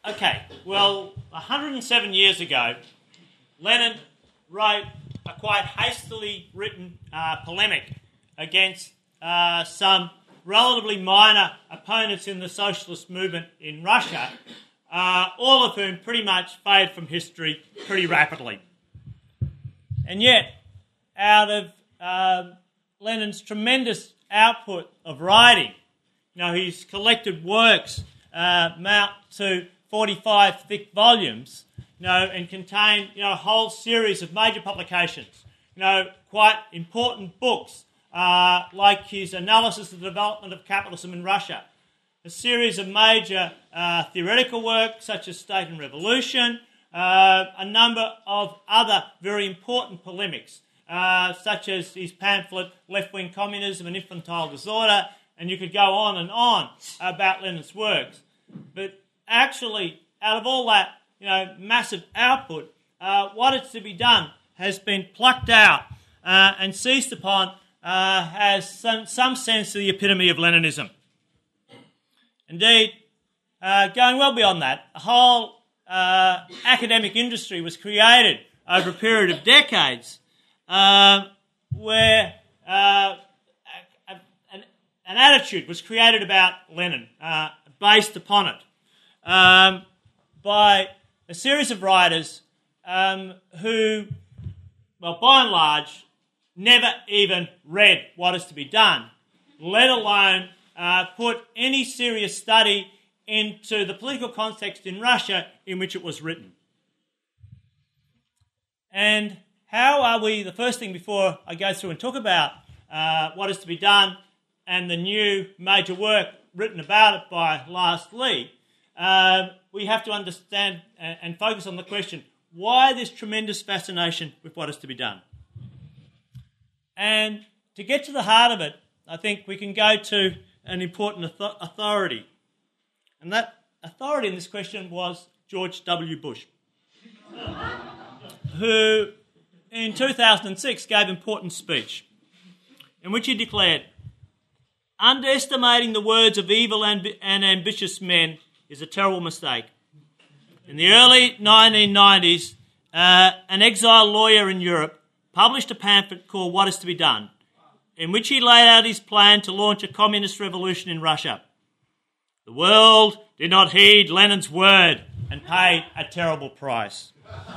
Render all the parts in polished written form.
Okay, well, 107 years ago, Lenin wrote a quite hastily written polemic against some relatively minor opponents in the socialist movement in Russia, all of whom pretty much fade from history pretty rapidly. And yet, out of Lenin's tremendous output of writing, his collected works amount to 45 thick volumes, and contain, a whole series of major publications, quite important books, like his analysis of the development of capitalism in Russia, a series of major theoretical works such as State and Revolution, a number of other very important polemics, such as his pamphlet Left-Wing Communism and Infantile Disorder, and you could go on and on about Lenin's works. But actually, out of all that, massive output, what is to be done has been plucked out and seized upon as some sense of the epitome of Leninism. Indeed, going well beyond that, a whole academic industry was created over a period of decades where an attitude was created about Lenin based upon it by a series of writers who, well, by and large, never even read What Is to Be Done, let alone put any serious study into the political context in Russia in which it was written. And how are we, the first thing before I go through and talk about What Is to Be Done and the new major work written about it by Lars Lee, we have to understand and focus on the question, why this tremendous fascination with what is to be done? And to get to the heart of it, I think we can go to an important authority. And that authority in this question was George W. Bush, who in 2006 gave an important speech in which he declared, "Underestimating the words of evil and ambitious men is a terrible mistake." In the early 1990s, an exiled lawyer in Europe published a pamphlet called What Is to Be Done, in which he laid out his plan to launch a communist revolution in Russia. The world did not heed Lenin's word and paid a terrible price.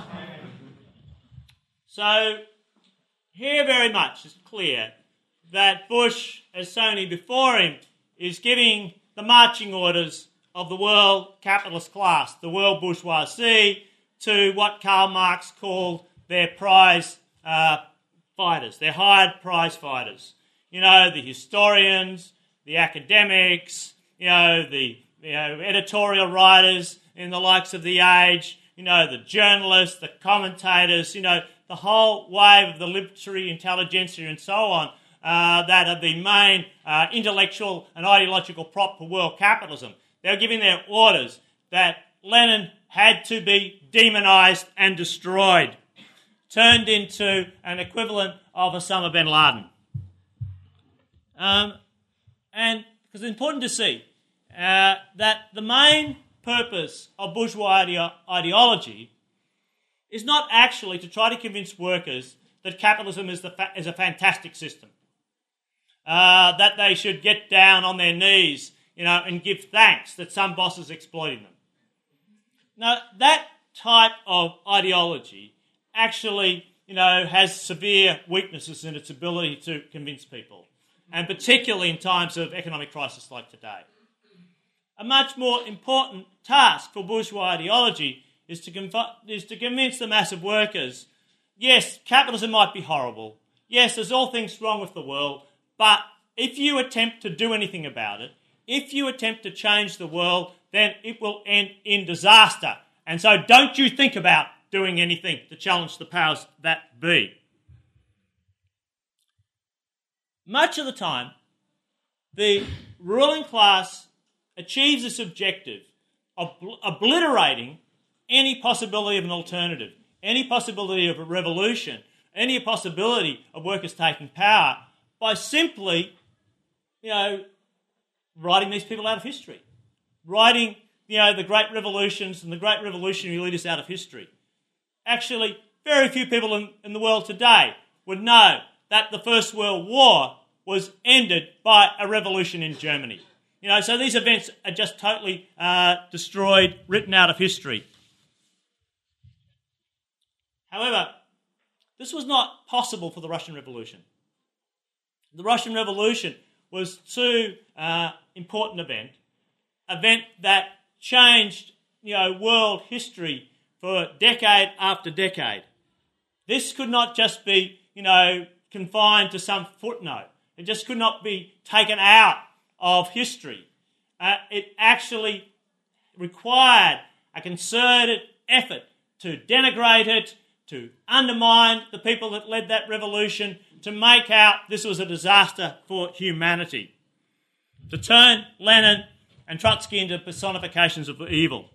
So here very much is clear that Bush, as so many before him, is giving the marching orders of the world capitalist class, the world bourgeoisie, to what Karl Marx called their prize fighters, their hired prize fighters. The historians, the academics, the editorial writers in the likes of The Age, the journalists, the commentators, the whole wave of the literary intelligentsia and so on, that are the main intellectual and ideological prop for world capitalism. They were giving their orders that Lenin had to be demonised and destroyed, turned into an equivalent of Osama bin Laden. And because it's important to see that the main purpose of bourgeois ideology is not actually to try to convince workers that capitalism is a fantastic system, that they should get down on their knees, and give thanks that some boss is exploiting them. Now, that type of ideology actually, has severe weaknesses in its ability to convince people, and particularly in times of economic crisis like today. A much more important task for bourgeois ideology is to convince the mass of workers, yes, capitalism might be horrible, yes, there's all things wrong with the world, but if you attempt to do anything about it, if you attempt to change the world, then it will end in disaster. And so don't you think about doing anything to challenge the powers that be. Much of the time, the ruling class achieves this objective of obliterating any possibility of an alternative, any possibility of a revolution, any possibility of workers taking power by simply, writing these people out of history, writing the great revolutions and the great revolutionary leaders out of history. Actually, very few people in the world today would know that the First World War was ended by a revolution in Germany. So these events are just totally destroyed, written out of history. However, this was not possible for the Russian Revolution. The Russian Revolution was too important event that changed, world history for decade after decade. This could not just be, confined to some footnote. It just could not be taken out of history. It actually required a concerted effort to denigrate it, to undermine the people that led that revolution, to make out this was a disaster for humanity, to turn Lenin and Trotsky into personifications of evil.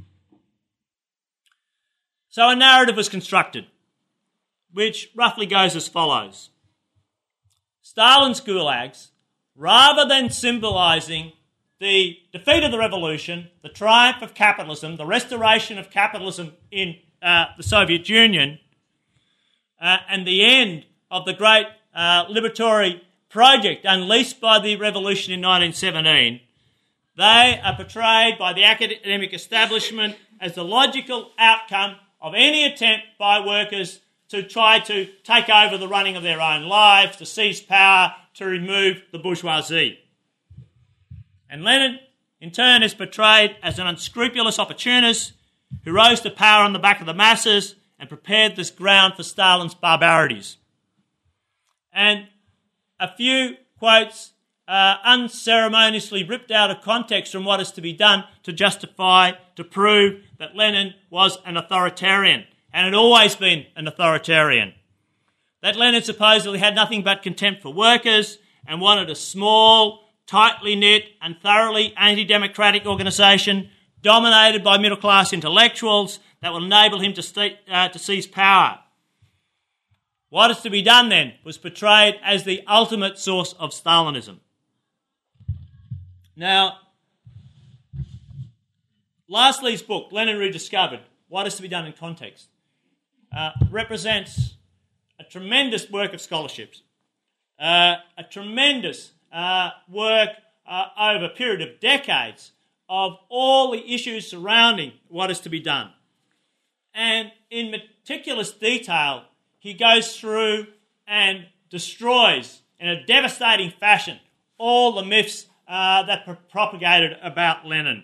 So a narrative was constructed, which roughly goes as follows. Stalin's gulags, rather than symbolising the defeat of the revolution, the triumph of capitalism, the restoration of capitalism in the Soviet Union, and the end of the great liberatory project unleashed by the revolution in 1917, they are portrayed by the academic establishment as the logical outcome of any attempt by workers to try to take over the running of their own lives, to seize power, to remove the bourgeoisie. And Lenin, in turn, is portrayed as an unscrupulous opportunist who rose to power on the back of the masses and prepared this ground for Stalin's barbarities. And a few quotes unceremoniously ripped out of context from what is to be done to prove that Lenin was an authoritarian and had always been an authoritarian. That Lenin supposedly had nothing but contempt for workers and wanted a small, tightly knit and thoroughly anti-democratic organisation dominated by middle-class intellectuals that will enable him to seize power. What is to be done then was portrayed as the ultimate source of Stalinism. Now, Lassley's book, Lenin Rediscovered, What is to be Done in Context, represents a tremendous work of scholarships, a tremendous work over a period of decades of all the issues surrounding what is to be done. And in meticulous detail, he goes through and destroys in a devastating fashion all the myths that propagated about Lenin.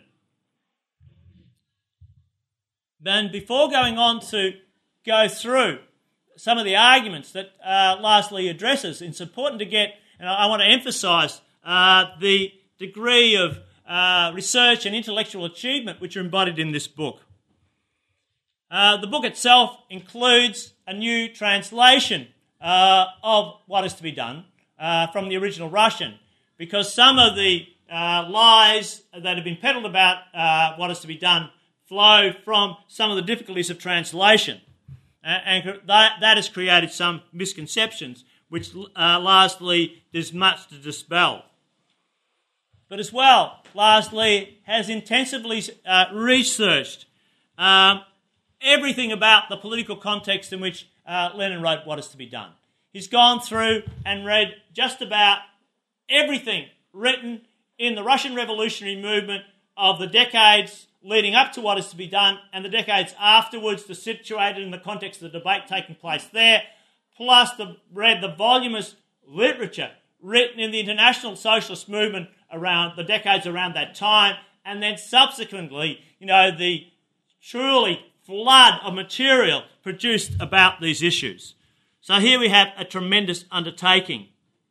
Then before going on to go through some of the arguments that Lassley addresses, it's important to get, and I want to emphasise the degree of research and intellectual achievement which are embodied in this book. The book itself includes a new translation of What is to be Done from the original Russian, because some of the lies that have been peddled about what is to be done flow from some of the difficulties of translation. And that has created some misconceptions, which Lassley does much to dispel. But as well, Lassley has intensively researched everything about the political context in which Lenin wrote What is to be Done. He's gone through and read just about everything written in the Russian revolutionary movement of the decades leading up to What is to be Done and the decades afterwards, to situate it in the context of the debate taking place there, plus read the voluminous literature written in the international socialist movement around the decades around that time, and then subsequently, the truly flood of material produced about these issues. So here we have a tremendous undertaking.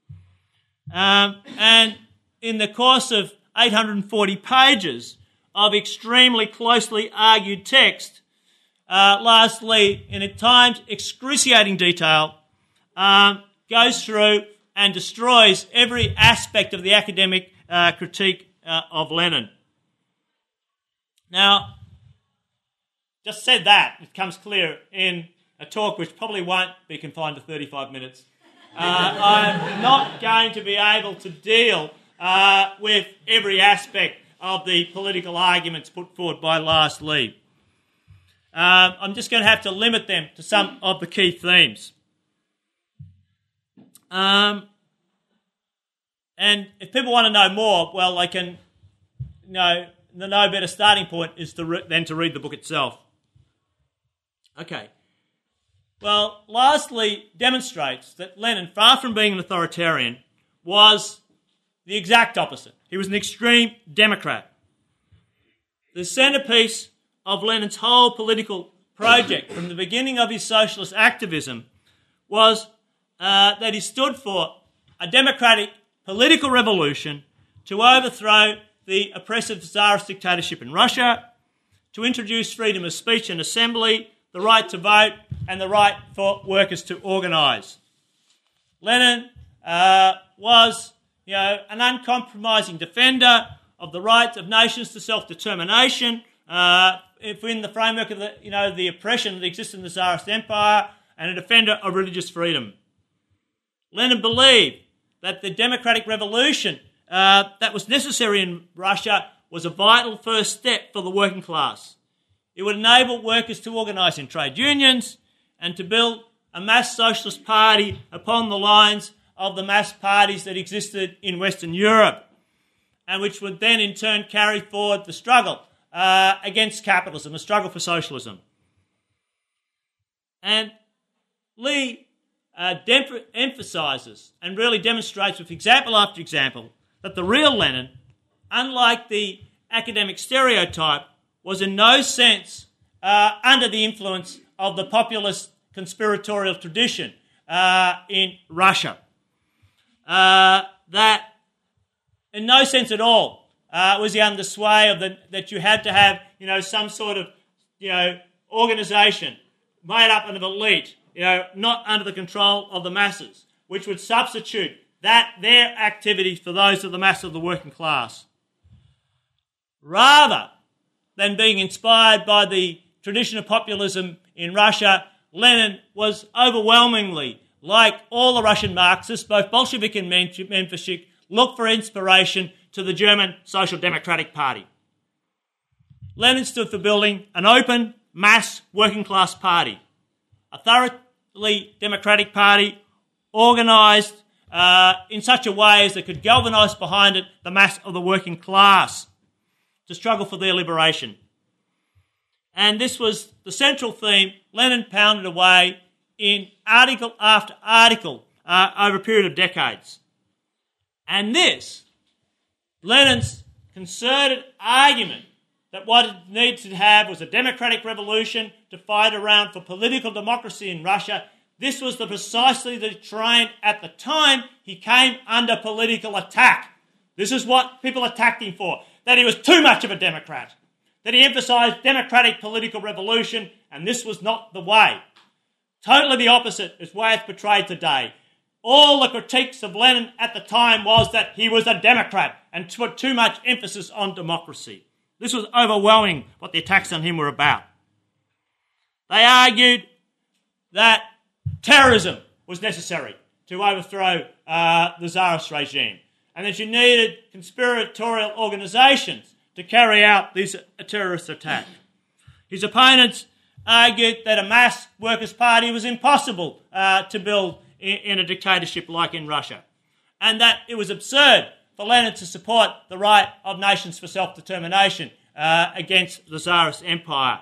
And in the course of 840 pages of extremely closely argued text, Lassley, in at times excruciating detail, goes through and destroys every aspect of the academic critique of Lenin. Now, just said that, it comes clear in a talk which probably won't be confined to 35 minutes. I'm not going to be able to deal with every aspect of the political arguments put forward by Lars Lee. I'm just going to have to limit them to some of the key themes. And if people want to know more, well, they can, the no better starting point is than to read the book itself. Okay. Well, Lars Lee demonstrates that Lenin, far from being an authoritarian, was the exact opposite. He was an extreme democrat. The centrepiece of Lenin's whole political project from the beginning of his socialist activism was that he stood for a democratic political revolution to overthrow the oppressive Tsarist dictatorship in Russia, to introduce freedom of speech and assembly, the right to vote, and the right for workers to organise. Lenin was, an uncompromising defender of the rights of nations to self-determination within the framework of the oppression that existed in the Tsarist Empire, and a defender of religious freedom. Lenin believed that the democratic revolution that was necessary in Russia was a vital first step for the working class. It would enable workers to organise in trade unions and to build a mass socialist party upon the lines of the mass parties that existed in Western Europe, and which would then in turn carry forward the struggle against capitalism, the struggle for socialism. And Lee emphasises and really demonstrates with example after example that the real Lenin, unlike the academic stereotype, was in no sense under the influence of the populist conspiratorial tradition in Russia. That in no sense at all was he under the sway of that you had to have some sort of organisation made up of an elite, not under the control of the masses, which would substitute their activities for those of the mass of the working class. Rather than being inspired by the tradition of populism in Russia, Lenin was overwhelmingly, like all the Russian Marxists, both Bolshevik and Menshevik, looked for inspiration to the German Social Democratic Party. Lenin stood for building an open, mass, working class party, a thoroughly democratic party, organised in such a way as that could galvanise behind it the mass of the working class to struggle for their liberation. And this was the central theme Lenin pounded away in article after article over a period of decades. And this, Lenin's concerted argument that what it needed to have was a democratic revolution to fight around for political democracy in Russia, this was precisely the terrain at the time he came under political attack. This is what people attacked him for, that he was too much of a democrat, that he emphasised democratic political revolution, and this was not the way. Totally the opposite is the way it's portrayed today. All the critiques of Lenin at the time was that he was a democrat and put too much emphasis on democracy. This was overwhelming what the attacks on him were about. They argued that terrorism was necessary to overthrow the Tsarist regime, and that you needed conspiratorial organisations to carry out this terrorist attack. His opponents argued that a mass workers' party was impossible to build in a dictatorship like in Russia, and that it was absurd for Lenin to support the right of nations for self-determination against the Tsarist Empire.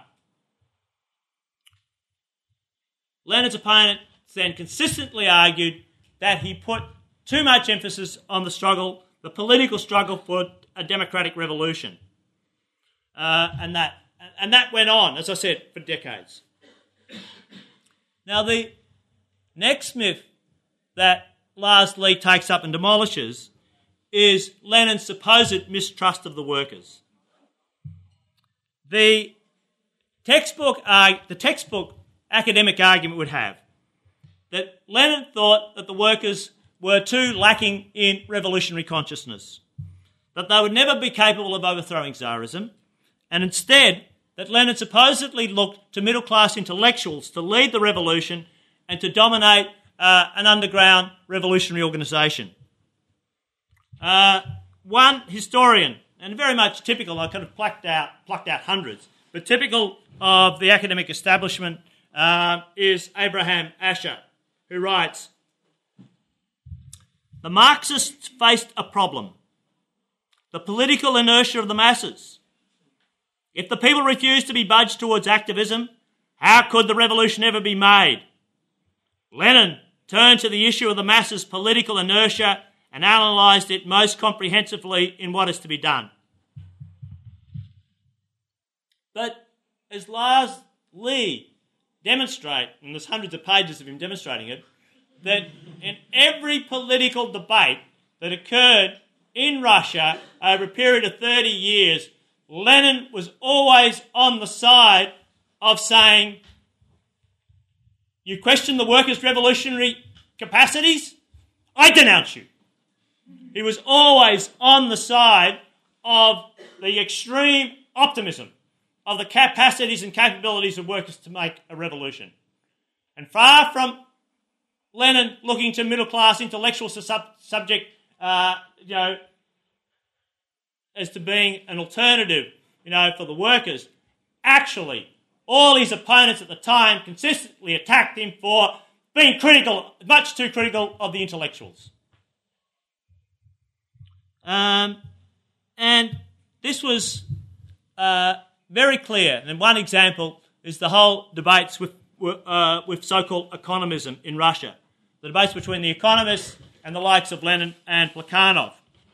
Lenin's opponents then consistently argued that he put too much emphasis on the struggle, the political struggle for a democratic revolution. And that went on, as I said, for decades. Now, the next myth that Lars Lee takes up and demolishes is Lenin's supposed mistrust of the workers. The textbook academic argument would have that Lenin thought that the workers were too lacking in revolutionary consciousness, that they would never be capable of overthrowing Tsarism, and instead that Lenin supposedly looked to middle-class intellectuals to lead the revolution and to dominate an underground revolutionary organisation. One historian and very much typical, I could have plucked out hundreds, but typical of the academic establishment is Abraham Asher, who writes, "The Marxists faced a problem, the political inertia of the masses. If the people refused to be budged towards activism, how could the revolution ever be made? Lenin turned to the issue of the masses' political inertia and analysed it most comprehensively in What Is to Be Done." But as Lars Lee demonstrates, and there's hundreds of pages of him demonstrating it, that in every political debate that occurred in Russia over a period of 30 years, Lenin was always on the side of saying, you question the workers' revolutionary capacities? I denounce you. He was always on the side of the extreme optimism of the capacities and capabilities of workers to make a revolution. And far from Lenin looking to middle-class intellectuals as subject, as to being an alternative, for the workers, actually, all his opponents at the time consistently attacked him for being critical, much too critical of the intellectuals. And this was very clear. And one example is the whole debates with so-called economism in Russia. The debates between the economists and the likes of Lenin and Plekhanov.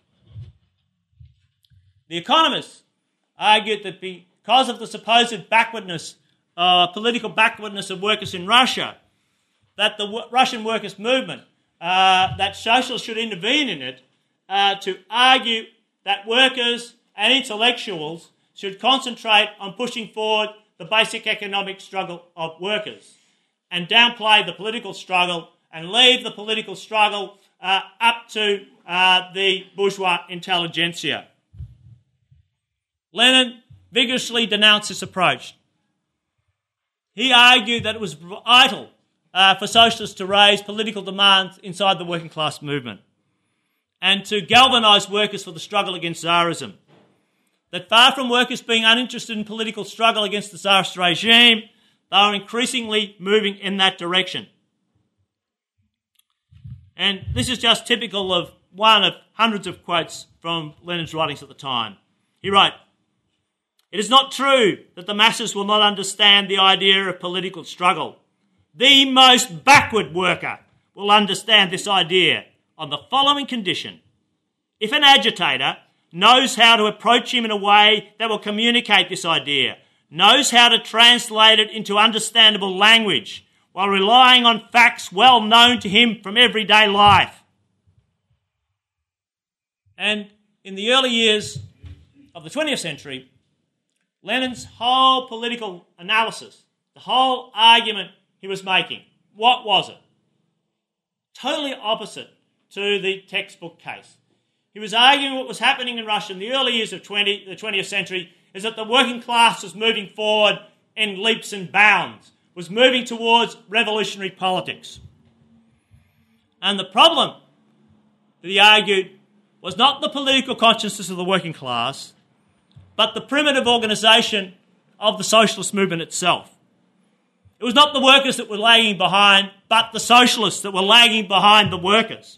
The economists argued that because of the supposed backwardness, political backwardness of workers in Russia, that the Russian workers' movement, that socialists should intervene in it to argue that workers and intellectuals should concentrate on pushing forward the basic economic struggle of workers and downplay the political struggle and leave the political struggle up to the bourgeois intelligentsia. Lenin vigorously denounced this approach. He argued that it was vital for socialists to raise political demands inside the working class movement and to galvanise workers for the struggle against Tsarism. That far from workers being uninterested in political struggle against the Tsarist regime, they are increasingly moving in that direction. And this is just typical of one of hundreds of quotes from Lenin's writings at the time. He wrote, "It is not true that the masses will not understand the idea of political struggle. The most backward worker will understand this idea on the following condition. If an agitator knows how to approach him in a way that will communicate this idea, knows how to translate it into understandable language while relying on facts well known to him from everyday life." And in the early years of the 20th century, Lenin's whole political analysis, the whole argument he was making, what was it? Totally opposite to the textbook case. He was arguing what was happening in Russia in the early years of the 20th century is that the working class was moving forward in leaps and bounds, was moving towards revolutionary politics. And the problem that he argued was not the political consciousness of the working class, but the primitive organisation of the socialist movement itself. It was not the workers that were lagging behind, but the socialists that were lagging behind the workers.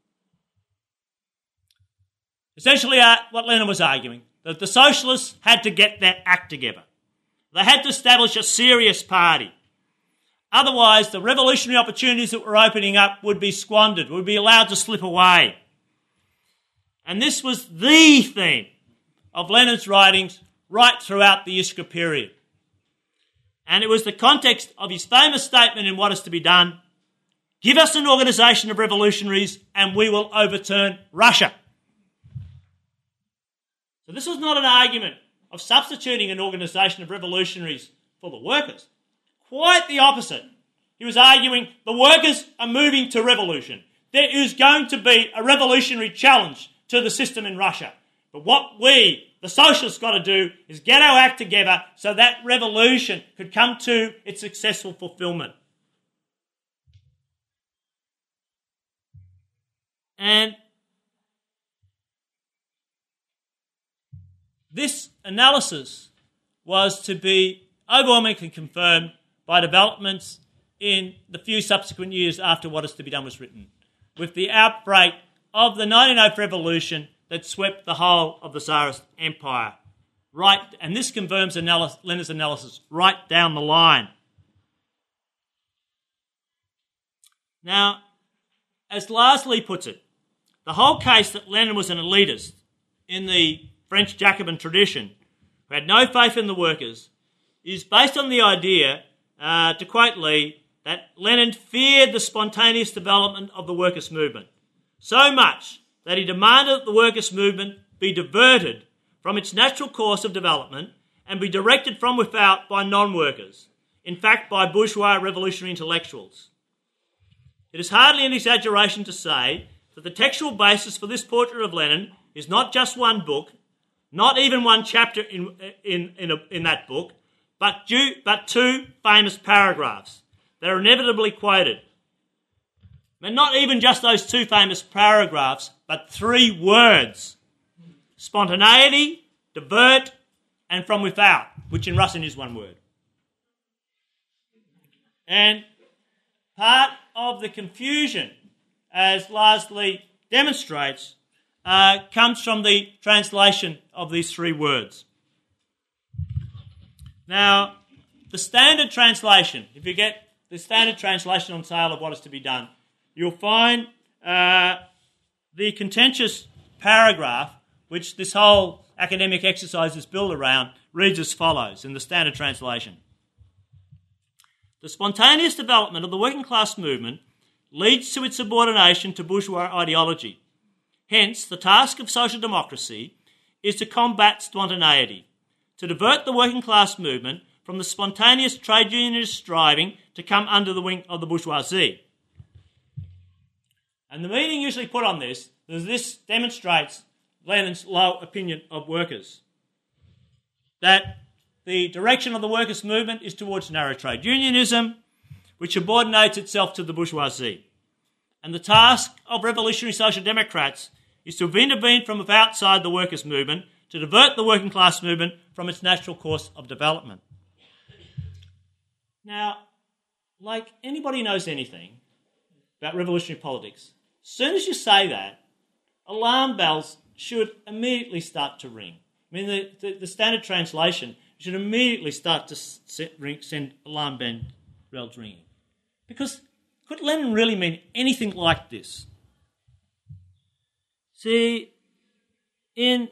Essentially, what Lenin was arguing, that the socialists had to get their act together. They had to establish a serious party. Otherwise, the revolutionary opportunities that were opening up would be squandered, would be allowed to slip away. And this was the theme of Lenin's writings right throughout the Iskra period. And it was the context of his famous statement in What Is to Be Done, "Give us an organisation of revolutionaries and we will overturn Russia." So this was not an argument of substituting an organisation of revolutionaries for the workers. Quite the opposite. He was arguing the workers are moving to revolution. There is going to be a revolutionary challenge to the system in Russia. But what we, the socialists, got to do is get our act together so that revolution could come to its successful fulfilment. And This analysis was to be overwhelmingly confirmed by developments in the few subsequent years after What Is to Be Done was written, with the outbreak of the 1905 revolution that swept the whole of the Tsarist Empire. Right, and this confirms Lenin's analysis right down the line. Now, as Laszlo puts it, the whole case that Lenin was an elitist in the French Jacobin tradition, who had no faith in the workers, is based on the idea, to quote Lee, that Lenin feared the spontaneous development of the workers' movement so much that he demanded that the workers' movement be diverted from its natural course of development and be directed from without by non-workers, in fact by bourgeois revolutionary intellectuals. It is hardly an exaggeration to say that the textual basis for this portrait of Lenin is not just one book, not even one chapter in that book, but two famous paragraphs that are inevitably quoted. And not even just those two famous paragraphs, but three words: spontaneity, divert, and from without, which in Russian is one word. And part of the confusion, as Laszlo demonstrates, comes from the translation of these three words. Now, the standard translation, if you get the standard translation on sale of What Is to Be Done, you'll find the contentious paragraph, which this whole academic exercise is built around, reads as follows in the standard translation. The spontaneous development of the working class movement leads to its subordination to bourgeois ideology. Hence, the task of social democracy is to combat spontaneity, to divert the working class movement from the spontaneous trade unionist striving to come under the wing of the bourgeoisie. And the meaning usually put on this is this demonstrates Lenin's low opinion of workers, that the direction of the workers' movement is towards narrow trade unionism, which subordinates itself to the bourgeoisie. And the task of revolutionary social democrats is to intervene from outside the workers' movement to divert the working class movement from its natural course of development. Now, like anybody who knows anything about revolutionary politics, as soon as you say that, alarm bells should immediately start to ring. I mean, the standard translation should immediately start to send alarm bells ringing. Because could Lenin really mean anything like this? See, in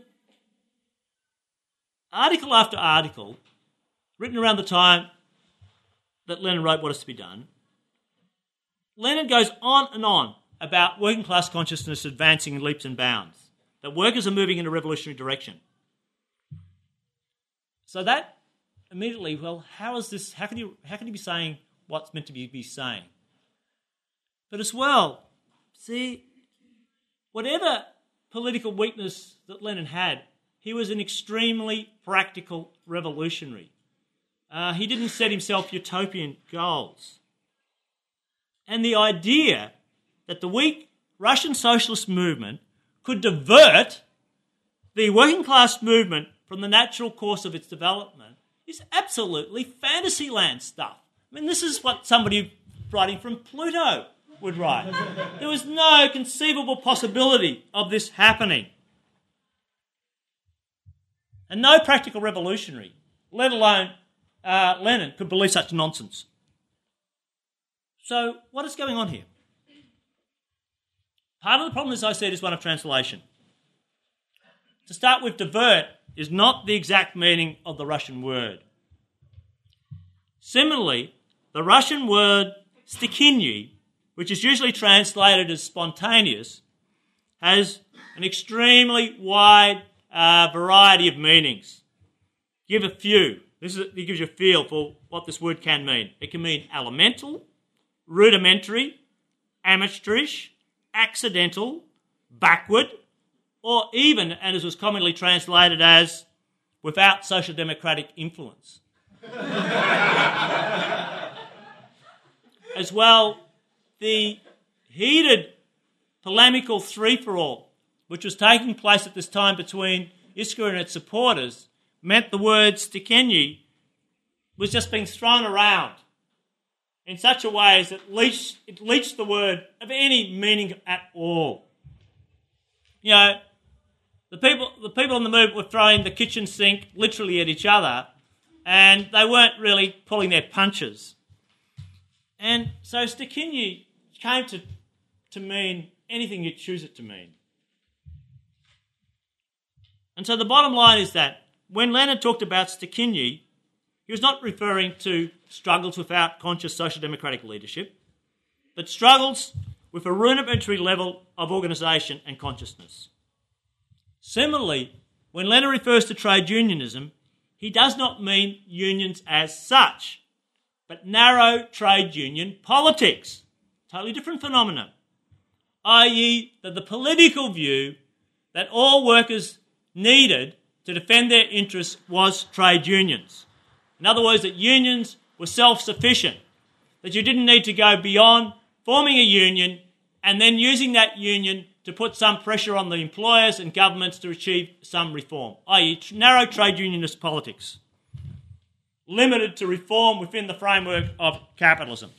article after article, written around the time that Lenin wrote What Is to Be Done, Lenin goes on and on about working class consciousness advancing in leaps and bounds, that workers are moving in a revolutionary direction. So that immediately, well, how can he be saying what's meant to be saying? But as well, see, whatever political weakness that Lenin had, he was an extremely practical revolutionary. He didn't set himself utopian goals. And the idea that the weak Russian socialist movement could divert the working class movement from the natural course of its development is absolutely fantasyland stuff. I mean, this is what somebody writing from Pluto would write. There was no conceivable possibility of this happening. And no practical revolutionary, let alone Lenin, could believe such nonsense. So what is going on here? Part of the problem, as I said, is one of translation. To start with, divert is not the exact meaning of the Russian word. Similarly, the Russian word stikinyi, which is usually translated as spontaneous, has an extremely wide variety of meanings. Give a few. It gives you a feel for what this word can mean. It can mean elemental, rudimentary, amateurish, accidental, backward, or even, and as was commonly translated as, without social democratic influence. As well, the heated polemical three-for-all, which was taking place at this time between Iskra and its supporters meant the word Stikenyi was just being thrown around in such a way as it leached the word of any meaning at all. You know, the people in the movement were throwing the kitchen sink literally at each other, and they weren't really pulling their punches. And so Stikenyi came to mean anything you choose it to mean. And so the bottom line is that when Lenin talked about Stikenyi, he was not referring to struggles without conscious social democratic leadership, but struggles with a rudimentary level of organisation and consciousness. Similarly, when Lenin refers to trade unionism, he does not mean unions as such, but narrow trade union politics. Totally different phenomenon. I.e. that the political view that all workers needed to defend their interests was trade unions. In other words, that unions were self-sufficient, that you didn't need to go beyond forming a union and then using that union to put some pressure on the employers and governments to achieve some reform, i.e. narrow trade unionist politics, limited to reform within the framework of capitalism.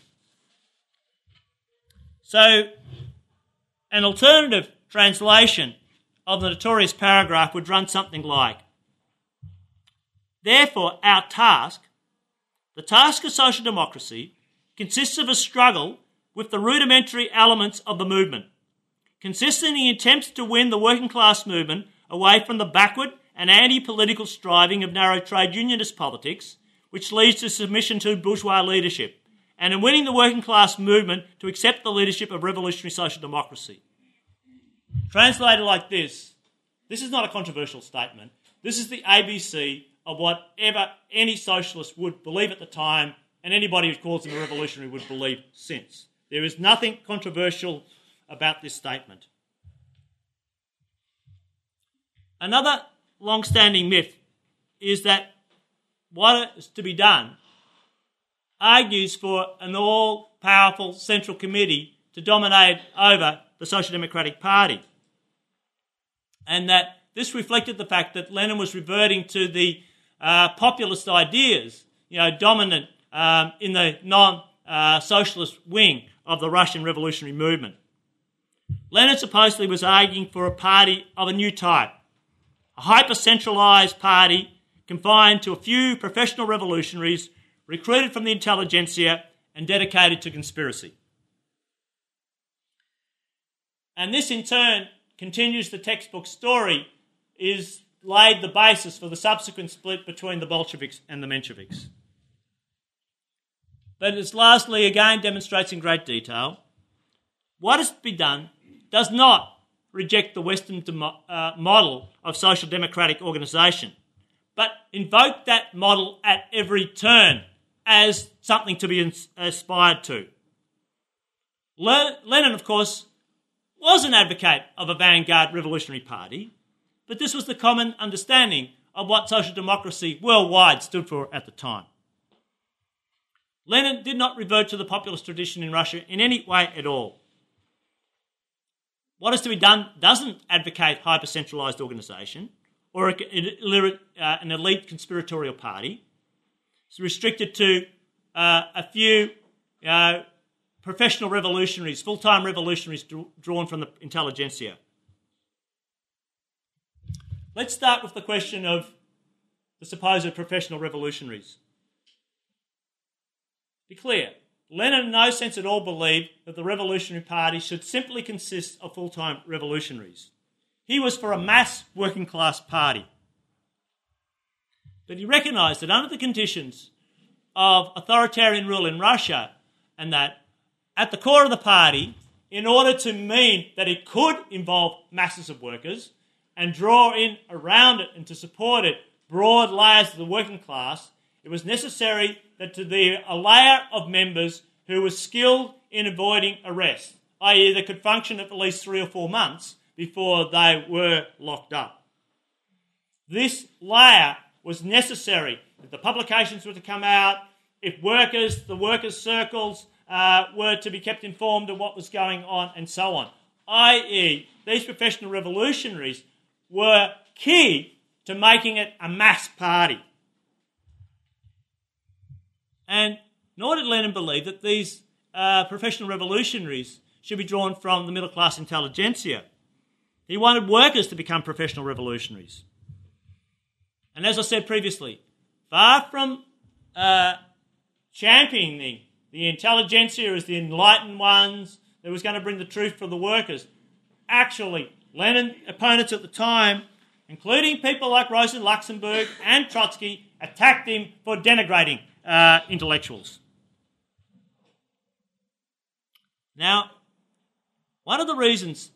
So, an alternative translation of the notorious paragraph would run something like, therefore, our task, the task of social democracy, consists of a struggle with the rudimentary elements of the movement, consisting in attempts to win the working class movement away from the backward and anti-political striving of narrow trade unionist politics, which leads to submission to bourgeois leadership, and in winning the working class movement to accept the leadership of revolutionary social democracy. Translated like this is not a controversial statement. This is the ABC of whatever any socialist would believe at the time and anybody who calls them a revolutionary would believe since. There is nothing controversial about this statement. Another long-standing myth is that what is to be done argues for an all-powerful central committee to dominate over the Social Democratic Party, and that this reflected the fact that Lenin was reverting to the populist ideas, dominant in the non-socialist wing of the Russian revolutionary movement. Lenin supposedly was arguing for a party of a new type, a hyper-centralised party confined to a few professional revolutionaries recruited from the intelligentsia and dedicated to conspiracy. And this in turn continues the textbook story, is laid the basis for the subsequent split between the Bolsheviks and the Mensheviks. But it lastly again demonstrates in great detail what is to be done does not reject the Western model of social democratic organisation, but invoke that model at every turn as something to be aspired to. Lenin, of course, was an advocate of a vanguard revolutionary party, but this was the common understanding of what social democracy worldwide stood for at the time. Lenin did not revert to the populist tradition in Russia in any way at all. What is to be done doesn't advocate hyper-centralised organisation or an elite conspiratorial party. It's restricted to a few professional revolutionaries, full-time revolutionaries drawn from the intelligentsia. Let's start with the question of the supposed professional revolutionaries. Be clear, Lenin in no sense at all believed that the Revolutionary Party should simply consist of full-time revolutionaries. He was for a mass working class party. But he recognised that under the conditions of authoritarian rule in Russia, and that at the core of the party, in order to mean that it could involve masses of workers and draw in around it and to support it broad layers of the working class, it was necessary that to be a layer of members who were skilled in avoiding arrest, i.e. they could function for at least 3 or 4 months before they were locked up. This layer was necessary. If the publications were to come out, if the workers' circles were to be kept informed of what was going on, and so on. I.e., these professional revolutionaries were key to making it a mass party. And nor did Lenin believe that these professional revolutionaries should be drawn from the middle-class intelligentsia. He wanted workers to become professional revolutionaries. And as I said previously, far from championing the intelligentsia as the enlightened ones that was going to bring the truth for the workers, actually, Lenin opponents at the time, including people like Rosa Luxemburg and Trotsky, attacked him for denigrating intellectuals. Now, one of the reasons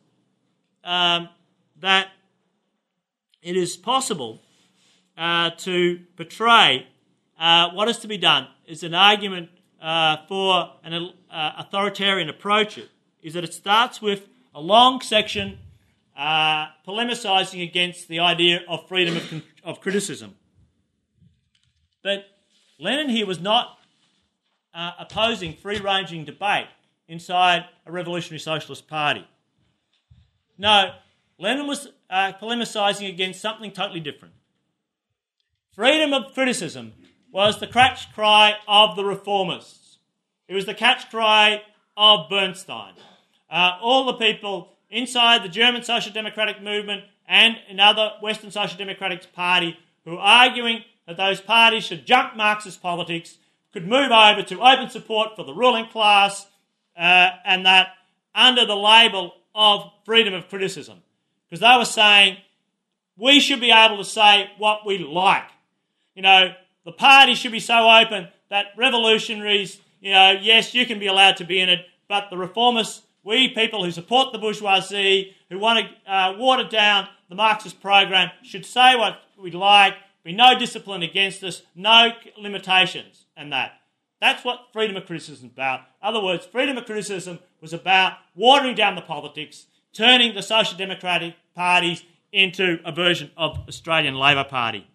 that it is possible to portray what is to be done is an argument for an authoritarian approach is that it starts with a long section polemicising against the idea of freedom of criticism. But Lenin here was not opposing free-ranging debate inside a revolutionary socialist party. No, Lenin was polemicising against something totally different. Freedom of criticism was the catch cry of the reformists. It was the catch cry of Bernstein. All the people inside the German Social Democratic movement and in other Western Social Democratic party who were arguing that those parties should junk Marxist politics, could move over to open support for the ruling class, and that under the label of freedom of criticism. Because they were saying, we should be able to say what we like. You know, the party should be so open that revolutionaries, you know, yes, you can be allowed to be in it, but the reformists, we people who support the bourgeoisie, who want to water down the Marxist program, should say what we like, be no discipline against us, no limitations, and that. That's what freedom of criticism is about. In other words, freedom of criticism was about watering down the politics, turning the social democratic parties into a version of Australian Labor Party.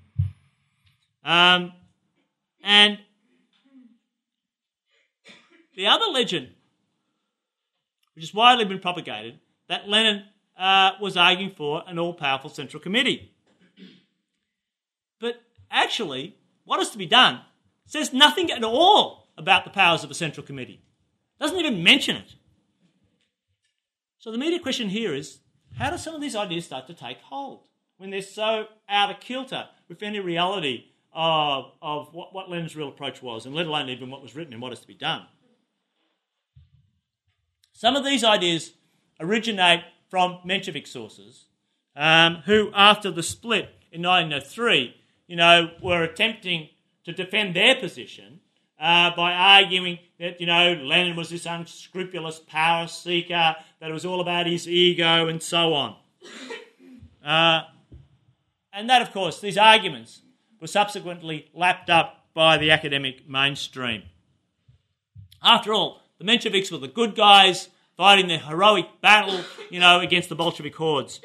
And the other legend, which has widely been propagated, that Lenin was arguing for an all-powerful Central Committee. But actually, what is to be done says nothing at all about the powers of a Central Committee. Doesn't even mention it. So the immediate question here is, how do some of these ideas start to take hold when they're so out of kilter with any reality of what Lenin's real approach was, and let alone even what was written and what is to be done? Some of these ideas originate from Menshevik sources, who, after the split in 1903, were attempting to defend their position by arguing that, Lenin was this unscrupulous power seeker, that it was all about his ego and so on. And that, of course, these arguments were subsequently lapped up by the academic mainstream. After all, the Mensheviks were the good guys fighting their heroic battle, against the Bolshevik hordes.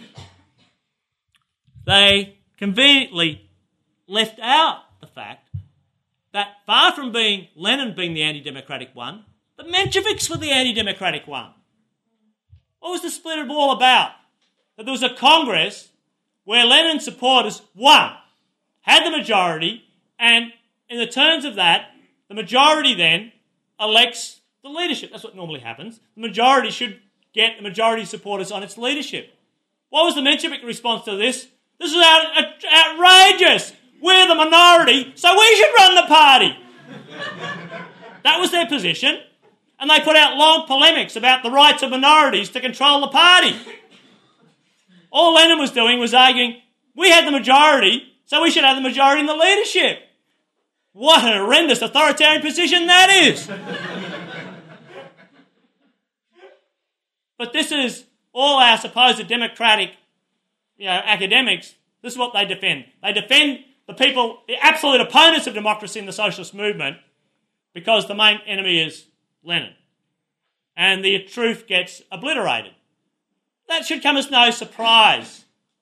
They conveniently left out the fact that far from Lenin being the anti-democratic one, the Mensheviks were the anti-democratic one. What was the split all about? That there was a Congress where Lenin's supporters won, had the majority, and in the terms of that, the majority then elects the leadership. That's what normally happens. The majority should get the majority supporters on its leadership. What was the Menshevik response to this? This is outrageous. We're the minority, so we should run the party. That was their position. And they put out long polemics about the rights of minorities to control the party. All Lenin was doing was arguing, we had the majority, so we should have the majority in the leadership. What an horrendous authoritarian position that is. But this is all our supposed democratic academics. This is what they defend. They defend the people, the absolute opponents of democracy in the socialist movement, because the main enemy is Lenin. And the truth gets obliterated. That should come as no surprise.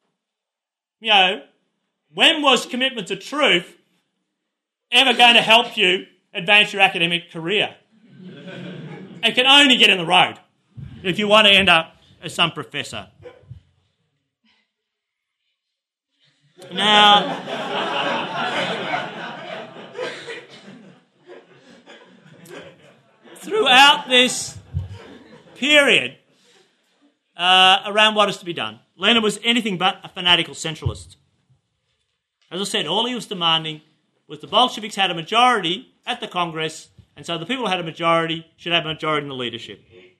When was commitment to truth ever going to help you advance your academic career? It can only get in the road if you want to end up as some professor. Now, throughout this period around what is to be done, Lenin was anything but a fanatical centralist. As I said, all he was demanding was the Bolsheviks had a majority at the Congress, and so the people who had a majority should have a majority in the leadership.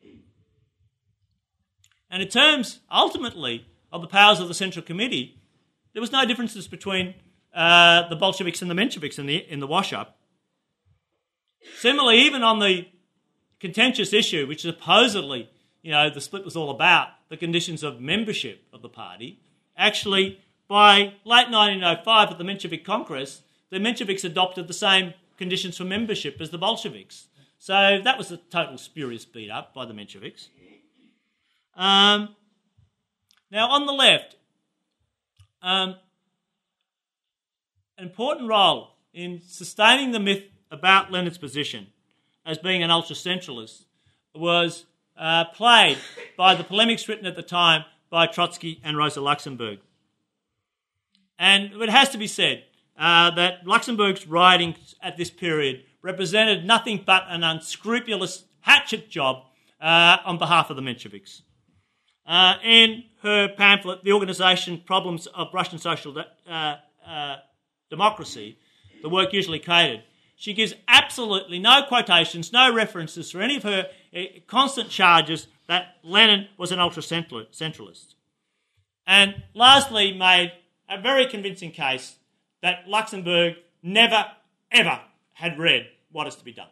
And in terms, ultimately, of the powers of the Central Committee, there was no differences between the Bolsheviks and the Mensheviks in the wash-up. Similarly, even on the contentious issue, which supposedly, the split was all about, the conditions of membership of the party, actually, by late 1905 at the Menshevik Congress, the Mensheviks adopted the same conditions for membership as the Bolsheviks. So that was a total spurious beat-up by the Mensheviks. Now, on the left, an important role in sustaining the myth about Lenin's position as being an ultra-centralist was played by the polemics written at the time by Trotsky and Rosa Luxemburg. And it has to be said that Luxemburg's writings at this period represented nothing but an unscrupulous hatchet job on behalf of the Mensheviks. In her pamphlet, The Organisation Problems of Russian Social Democracy, the work usually quoted, she gives absolutely no quotations, no references for any of her constant charges that Lenin was an ultra-centralist. And lastly made a very convincing case that Luxemburg never, ever had read What Is to Be Done.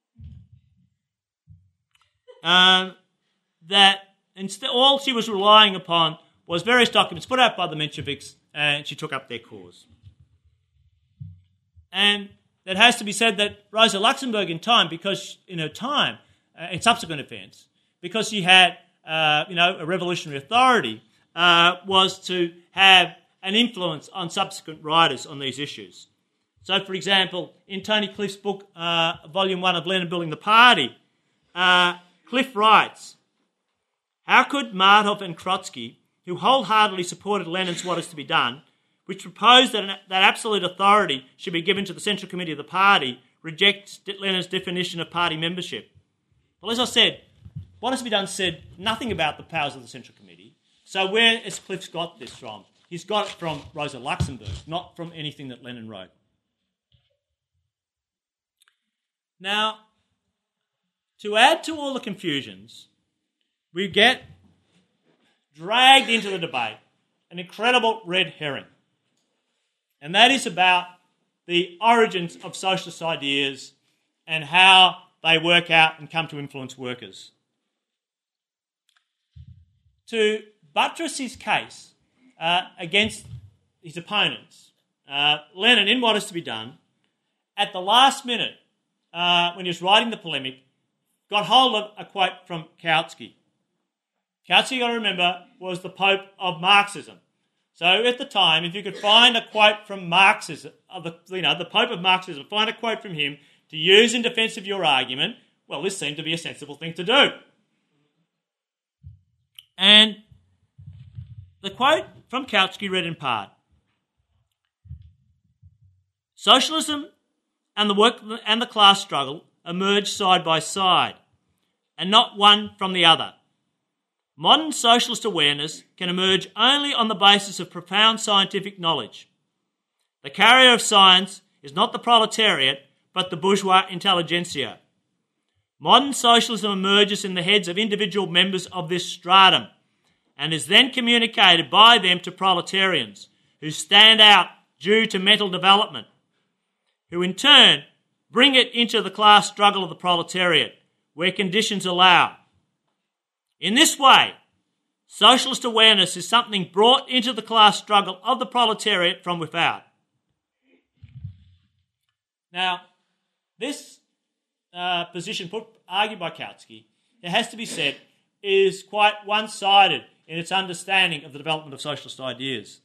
That instead, all she was relying upon was various documents put out by the Mensheviks, and she took up their cause. And it has to be said that Rosa Luxemburg in subsequent events, because she had a revolutionary authority, was to have an influence on subsequent writers on these issues. So, for example, in Tony Cliff's book, Volume 1 of Lenin Building the Party, Cliff writes, "How could Martov and Trotsky, who wholeheartedly supported Lenin's What Is to Be Done, which proposed that absolute authority should be given to the Central Committee of the party, reject Lenin's definition of party membership?" Well, as I said, What Is to Be Done said nothing about the powers of the Central Committee. So where has Cliff's got this from? He's got it from Rosa Luxemburg, not from anything that Lenin wrote. Now, to add to all the confusions, we get dragged into the debate an incredible red herring. And that is about the origins of socialist ideas and how they work out and come to influence workers. To buttress his case against his opponents, Lenin, in What Is to Be Done, at the last minute, when he was writing the polemic, got hold of a quote from Kautsky. Kautsky, you got to remember, was the Pope of Marxism. So at the time, if you could find a quote from Marxism, the Pope of Marxism, find a quote from him to use in defence of your argument, well, this seemed to be a sensible thing to do. And the quote from Kautsky read in part, "Socialism and the work and the class struggle emerge side by side, and not one from the other. Modern socialist awareness can emerge only on the basis of profound scientific knowledge. The carrier of science is not the proletariat, but the bourgeois intelligentsia. Modern socialism emerges in the heads of individual members of this stratum, and is then communicated by them to proletarians, who stand out due to mental development, who in turn bring it into the class struggle of the proletariat, where conditions allow. In this way, socialist awareness is something brought into the class struggle of the proletariat from without." Now, this position argued by Kautsky, it has to be said, is quite one-sided in its understanding of the development of socialist ideas.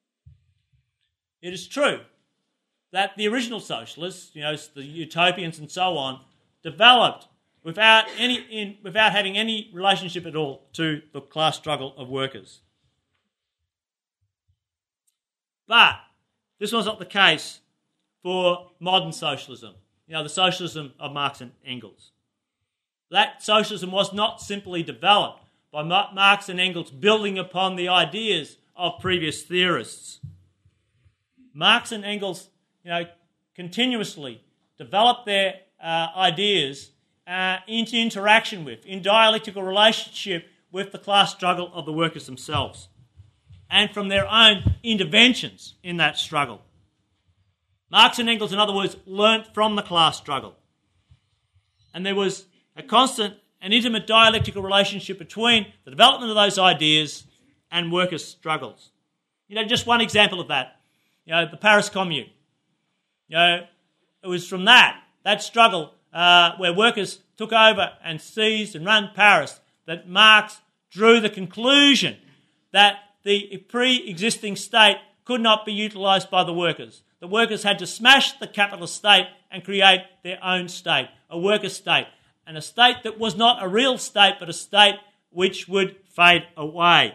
It is true that the original socialists, the utopians and so on, developed without having any relationship at all to the class struggle of workers. But this was not the case for modern socialism, the socialism of Marx and Engels. That socialism was not simply developed by Marx and Engels building upon the ideas of previous theorists. Marx and Engels, continuously developed their ideas into interaction with, in dialectical relationship with the class struggle of the workers themselves, and from their own interventions in that struggle. Marx and Engels, in other words, learnt from the class struggle. And there was a constant and intimate dialectical relationship between the development of those ideas and workers' struggles. Just one example of that, the Paris Commune. It was from that struggle where workers took over and seized and ran Paris that Marx drew the conclusion that the pre-existing state could not be utilised by the workers. The workers had to smash the capitalist state and create their own state, a worker state, and a state that was not a real state but a state which would fade away.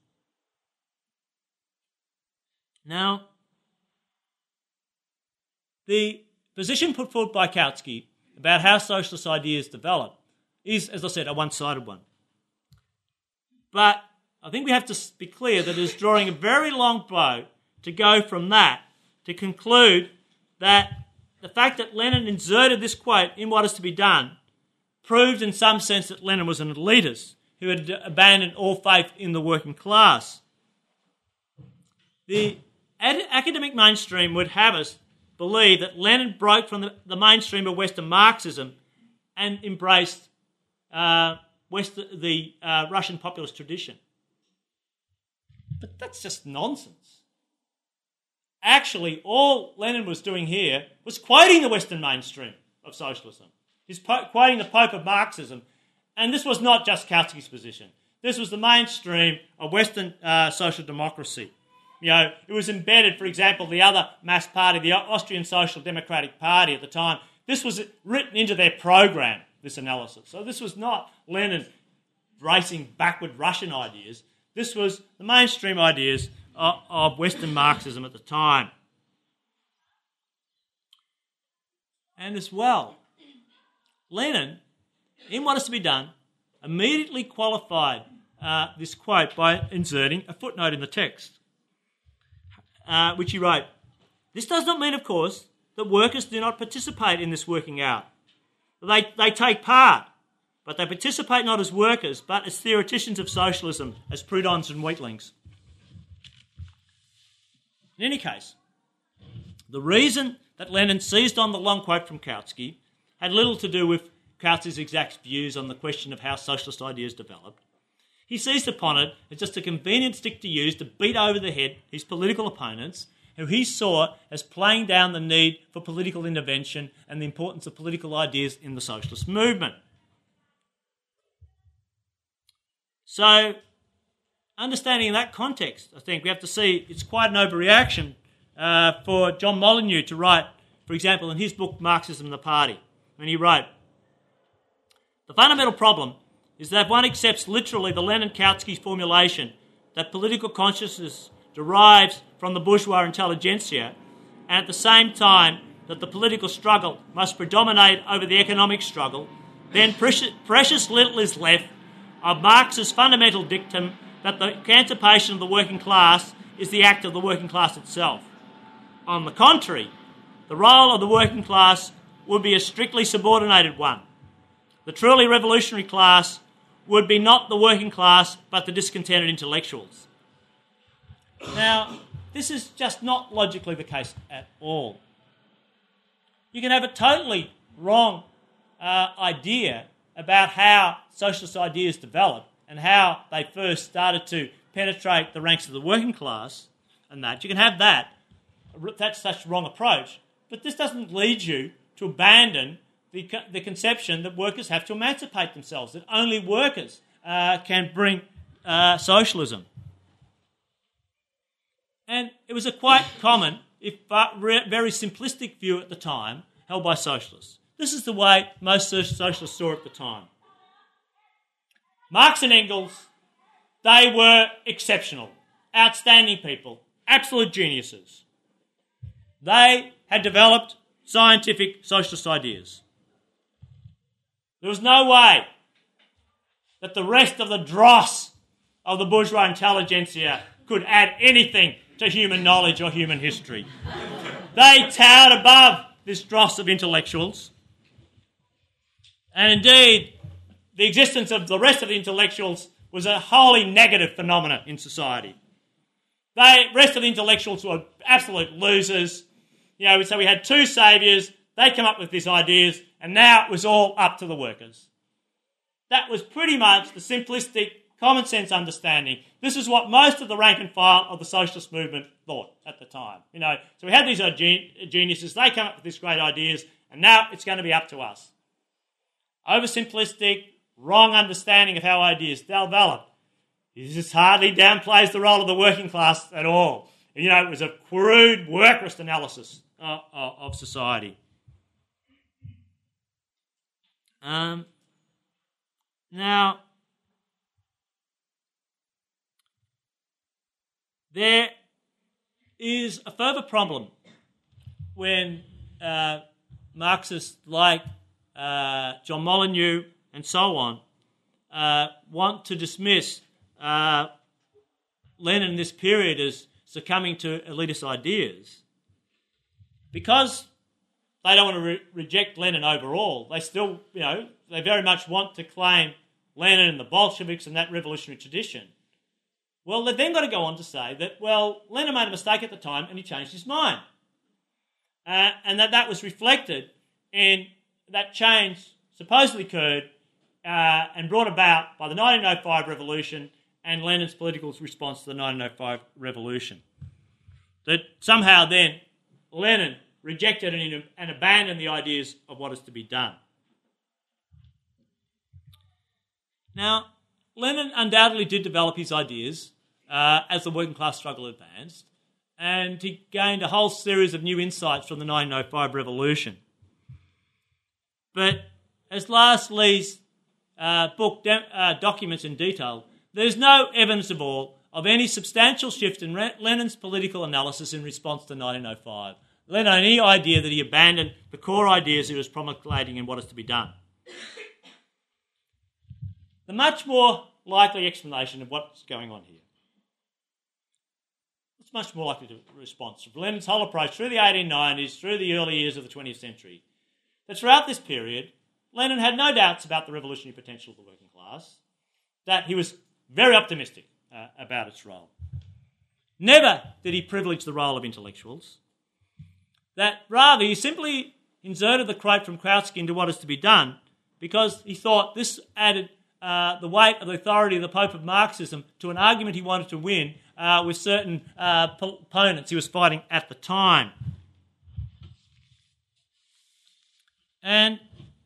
Now, the position put forward by Kautsky about how socialist ideas develop is, as I said, a one-sided one. But I think we have to be clear that it is drawing a very long bow to go from that to conclude that the fact that Lenin inserted this quote in What Is to Be Done proved in some sense that Lenin was an elitist who had abandoned all faith in the working class. The academic mainstream would have us believe that Lenin broke from the mainstream of Western Marxism and embraced the Russian populist tradition. But that's just nonsense. Actually, all Lenin was doing here was quoting the Western mainstream of socialism. He's quoting the Pope of Marxism, and this was not just Kautsky's position. This was the mainstream of Western social democracy. It was embedded, for example, the other mass party, the Austrian Social Democratic Party at the time. This was written into their program, this analysis. So this was not Lenin racing backward Russian ideas. This was the mainstream ideas of Western Marxism at the time. And as well, Lenin, in What Is to Be Done, immediately qualified this quote by inserting a footnote in the text, which he wrote, "This does not mean, of course, that workers do not participate in this working out. They take part, but they participate not as workers, but as theoreticians of socialism, as Proudhons and Wheatlings." In any case, the reason that Lenin seized on the long quote from Kautsky had little to do with Kautsky's exact views on the question of how socialist ideas developed. He seized upon it as just a convenient stick to use to beat over the head his political opponents, who he saw as playing down the need for political intervention and the importance of political ideas in the socialist movement. So, understanding that context, I think we have to see it's quite an overreaction for John Molyneux to write, for example, in his book Marxism and the Party, when he wrote, "The fundamental problem is that if one accepts literally the Lenin-Kautsky formulation that political consciousness derives from the bourgeois intelligentsia, and at the same time that the political struggle must predominate over the economic struggle, then precious little is left of Marx's fundamental dictum that the emancipation of the working class is the act of the working class itself. On the contrary, the role of the working class would be a strictly subordinated one. The truly revolutionary class would be not the working class, but the discontented intellectuals." Now, this is just not logically the case at all. You can have a totally wrong idea about how socialist ideas developed and how they first started to penetrate the ranks of the working class, and that. You can have that. That's such a wrong approach. But this doesn't lead you to abandon the conception that workers have to emancipate themselves, that only workers can bring socialism. And it was a quite common, if very simplistic view at the time, held by socialists. This is the way most socialists saw it at the time. Marx and Engels, they were exceptional, outstanding people, absolute geniuses. They had developed scientific socialist ideas. There was no way that the rest of the dross of the bourgeois intelligentsia could add anything to human knowledge or human history. They towered above this dross of intellectuals. And indeed, the existence of the rest of the intellectuals was a wholly negative phenomenon in society. The rest of the intellectuals were absolute losers. So we had two saviours, they come up with these ideas, and now it was all up to the workers. That was pretty much the simplistic, common sense understanding. This is what most of the rank and file of the socialist movement thought at the time. So we had these geniuses, they come up with these great ideas, and now it's going to be up to us. Oversimplistic, wrong understanding of how ideas develop. This hardly downplays the role of the working class at all. It was a crude, workerist analysis of society. Now, there is a further problem when Marxists like John Molyneux and so on want to dismiss Lenin in this period as succumbing to elitist ideas. Because they don't want to reject Lenin overall, they still, they very much want to claim Lenin and the Bolsheviks and that revolutionary tradition. Well, they've then got to go on to say that, Lenin made a mistake at the time and he changed his mind. And that was reflected in that change supposedly occurred and brought about by the 1905 revolution and Lenin's political response to the 1905 revolution. That somehow then Lenin rejected and abandoned the ideas of what is to be done. Now, Lenin undoubtedly did develop his ideas as the working class struggle advanced, and he gained a whole series of new insights from the 1905 revolution. But as Lars Lee's book documents in detail, there's no evidence at all of any substantial shift in Lenin's political analysis in response to 1905. Lenin had any idea that he abandoned the core ideas he was promulgating in what is to be done. The much more likely explanation of what's going on here. It's much more likely to response to Lenin's whole approach through the 1890s, through the early years of the 20th century, that throughout this period, Lenin had no doubts about the revolutionary potential of the working class, that he was very optimistic about its role. Never did he privilege the role of intellectuals, that rather he simply inserted the quote from Kautsky into what is to be done because he thought this added the weight of the authority of the Pope of Marxism to an argument he wanted to win with certain opponents he was fighting at the time. And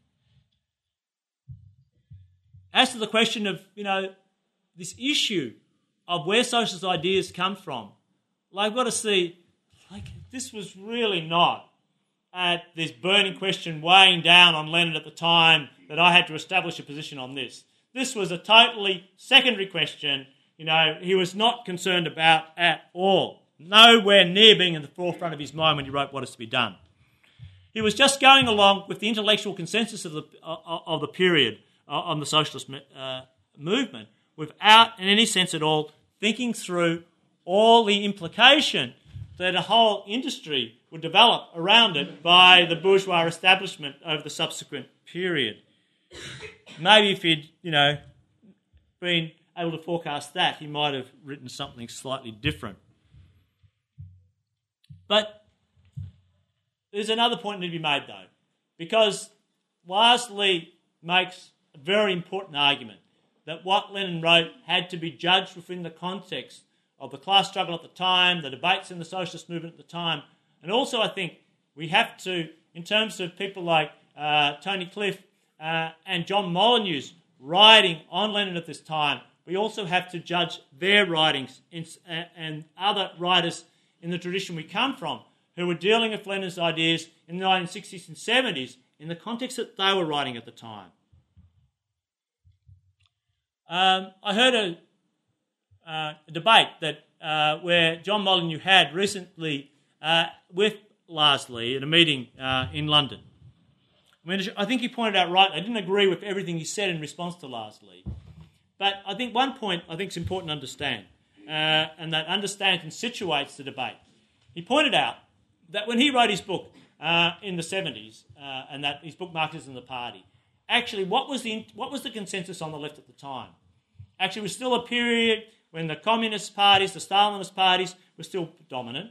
as to the question of, this issue of where socialist ideas come from, I've got to see, this was really not at this burning question weighing down on Lenin at the time that I had to establish a position on this. This was a totally secondary question, he was not concerned about at all. Nowhere near being in the forefront of his mind when he wrote What Is to Be Done. He was just going along with the intellectual consensus of the period on the socialist movement without, in any sense at all, thinking through all the implication that a whole industry would develop around it by the bourgeois establishment over the subsequent period. Maybe if he'd, been able to forecast that, he might have written something slightly different. But there's another point to be made, though, because Lars Lee makes a very important argument that what Lenin wrote had to be judged within the context of the class struggle at the time, the debates in the socialist movement at the time, and also I think we have to, in terms of people like Tony Cliff and John Molyneux's writing on Lenin at this time, we also have to judge their writings and other writers in the tradition we come from who were dealing with Lenin's ideas in the 1960s and 70s in the context that they were writing at the time. I heard debate that where John Molyneux had recently with Larsley at a meeting in London. I mean, I think he pointed out right. I didn't agree with everything he said in response to Larsley, but I think one point I think is important to understand, and that understands and situates the debate. He pointed out that when he wrote his book in the 70s, and that his book Marxism and the Party, actually what was the consensus on the left at the time? Actually, it was still a period when the communist parties, the Stalinist parties, were still dominant,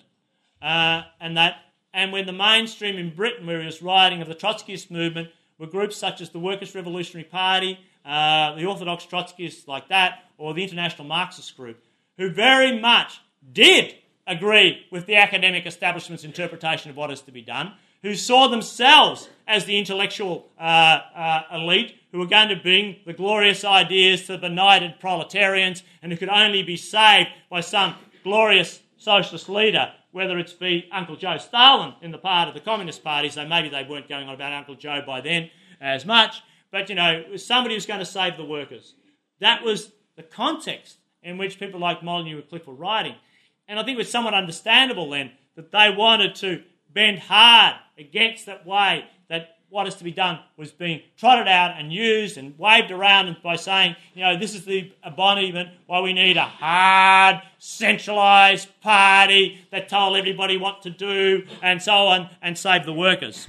and when the mainstream in Britain, where he was writing of the Trotskyist movement, were groups such as the Workers' Revolutionary Party, the Orthodox Trotskyists like that, or the International Marxist Group, who very much did agree with the academic establishment's interpretation of what is to be done, who saw themselves as the intellectual elite who were going to bring the glorious ideas to the benighted proletarians and who could only be saved by some glorious socialist leader, whether it's be Uncle Joe Stalin in the part of the Communist Party, so maybe they weren't going on about Uncle Joe by then as much, but, it was somebody who's going to save the workers. That was the context in which people like Molyneux and Cliff were writing. And I think it was somewhat understandable then that they wanted to bend hard against that way that what is to be done was being trotted out and used and waved around by saying, this is the embodiment why we need a hard, centralised party that told everybody what to do and so on and save the workers.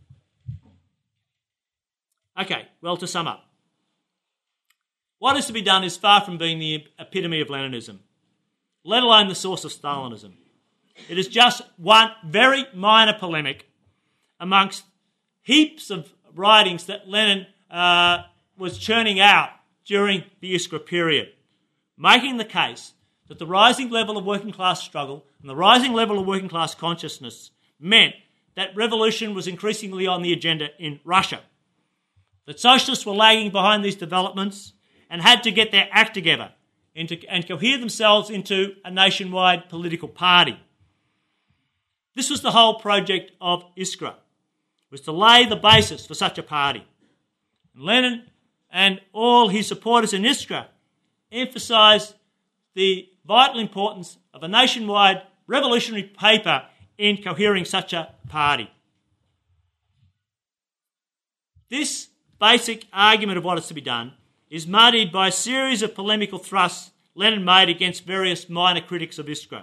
Okay, well, to sum up, what is to be done is far from being the epitome of Leninism, let alone the source of Stalinism. It is just one very minor polemic amongst heaps of writings that Lenin was churning out during the Iskra period, making the case that the rising level of working class struggle and the rising level of working class consciousness meant that revolution was increasingly on the agenda in Russia, that socialists were lagging behind these developments and had to get their act together and cohere themselves into a nationwide political party. This was the whole project of Iskra, was to lay the basis for such a party. And Lenin and all his supporters in Iskra emphasised the vital importance of a nationwide revolutionary paper in cohering such a party. This basic argument of what is to be done is muddied by a series of polemical thrusts Lenin made against various minor critics of Iskra.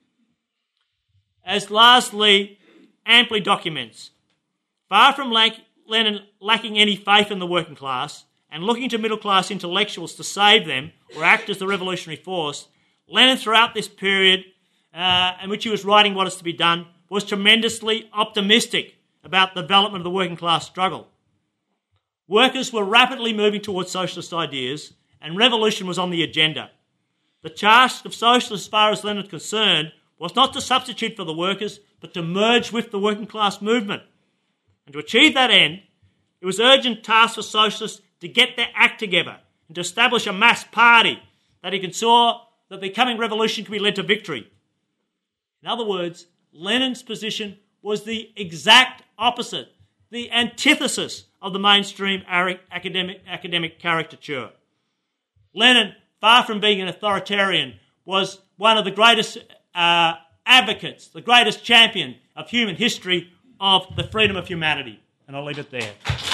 As Larsley amply documents, far from Lenin lacking any faith in the working class and looking to middle-class intellectuals to save them or act as the revolutionary force, Lenin throughout this period in which he was writing what is to be done was tremendously optimistic about the development of the working class struggle. Workers were rapidly moving towards socialist ideas and revolution was on the agenda. The task of socialists, as far as Lenin was concerned, was not to substitute for the workers, but to merge with the working class movement. And to achieve that end, it was an urgent task for socialists to get their act together and to establish a mass party that he saw that the coming revolution could be led to victory. In other words, Lenin's position was the exact opposite, the antithesis of the mainstream academic caricature. Lenin, far from being an authoritarian, was one of the greatest advocates, the greatest champion of human history of the freedom of humanity. And I'll leave it there.